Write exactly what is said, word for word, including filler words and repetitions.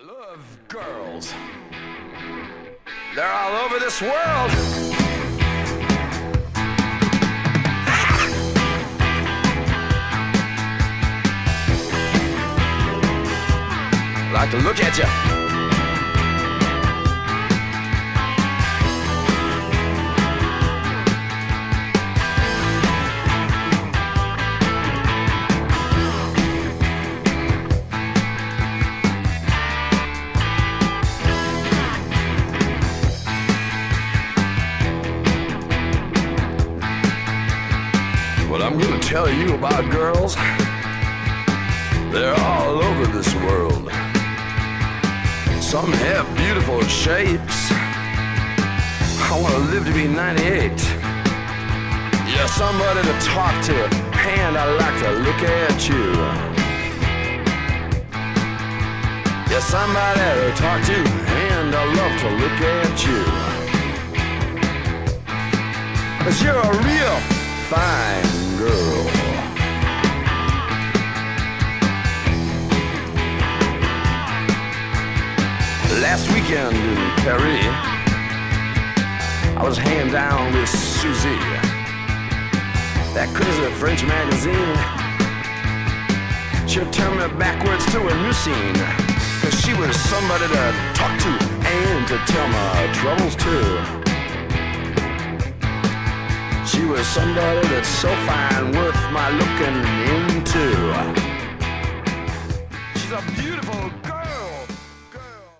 love girls. They're all over this world. Like to look at you. Well, I'm gonna tell you about girls. They're all over this world. Some have beautiful shapes. I wanna live to be ninety-eight. Yeah, somebody to talk to, and I like to look at you. Yeah, somebody to talk to, and I love to look at you. 'Cause you're a real fine girl. Last weekend in Paris, I was hanging down with Susie, that crazy French magazine. She turned me backwards to a new scene, 'cause she was somebody to talk to and to tell my troubles to. She was somebody that's so fine, worth my looking into. She's a beautiful